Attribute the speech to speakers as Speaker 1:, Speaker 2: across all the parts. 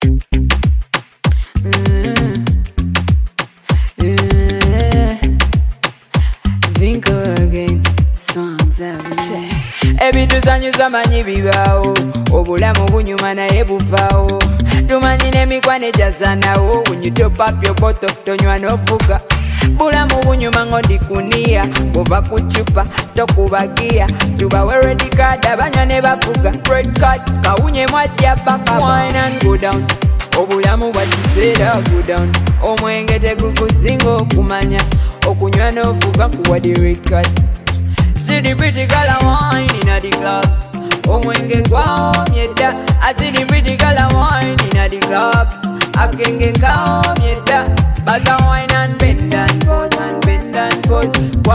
Speaker 1: Think again, songs ebituzanyuza manyi bibaawo obulamu bunyuma naye buvaawo tumanyi n'emikwano egyazanawo when you top up your bottle tonywa n'ovuga bulamu bunyuma ng'odi kuniya bova ku cupa tokubagiya tubawe red card abanywa ne bavuga red card kawunye mwajja paka wine and go down obulamu bwakiseera go down omwenge tegukusinga okumanya okunywa n'ovuga kuwadde red card. See the pretty girl a wine inna the club. Omwenge gwamye da. I see the pretty girl a wine inna the club. Akenge kamye da. Baza wine and bend and pose and bend and pose.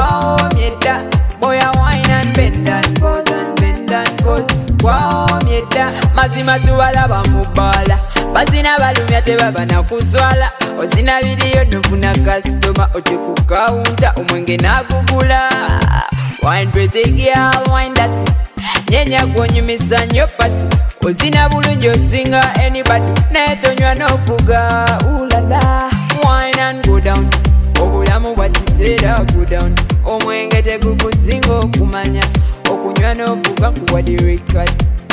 Speaker 1: Gwamye da. Boy a wine and bend and pose and bend and pose. Gwamye da. Mazima tuwalaba mubala. Bazina balumya tebaba na kuzwala. Ozina video nufuna customer. Ote ku counter omwenge nagugula. Wine pretty girl, wine that nyenya gwonyumisa nnyo pati ozina bulungi osinga anybody netonywa n'ovuga ulala wine and go down obulamu bwakiseera go down omwenge tegukusinga okumanya okunywa n'ovuga kuwadde red card.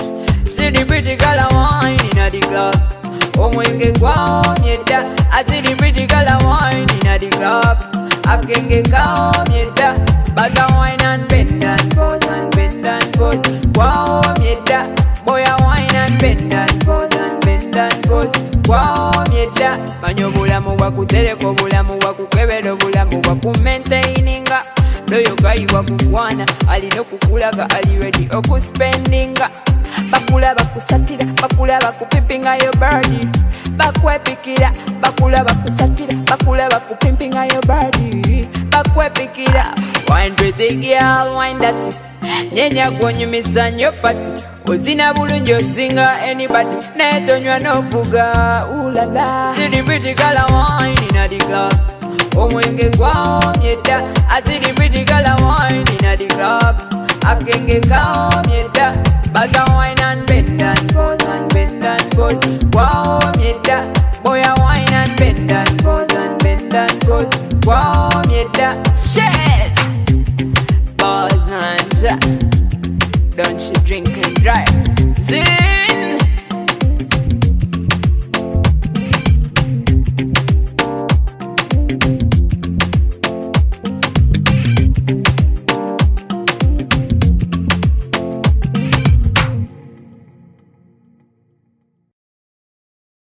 Speaker 1: See the pretty girl a wine inna the club omwenge gwamye da. I see the pretty girl a wine inna the club akenge kamye da. Baza wine and bend and pose and bend and pose. Wow, mieda. Boy, a wine and bend and pose and bend and pose. Wow, mieda. Manyo bulamu wakutereko bulamu wakukebero bulamu wakumaintaininga. Loyo gayi wakukwana alina okukulaga ali ready okuspendinga. Bakula bakusatira bakula bakupimpinga your body. Bakwepikira bakula bakusatira bakula bakupimpinga your body. Bakwepikira wine pretty girl, wine that nyenya gwonyumisa nnyo pati ozina bulungi osinga anybody netonywa n'ovuga ulala. See the pretty girl a wine inna the club omwenge gwamye da. I see the pretty girl a wine inna the club akenge kamye da. Baza wine and bend and pose and bend and pose. Gwamye da. Boy a wine and bend and pose and bend and pose. Gwamye da. Shit. Boss man, don't you drink and drive? See?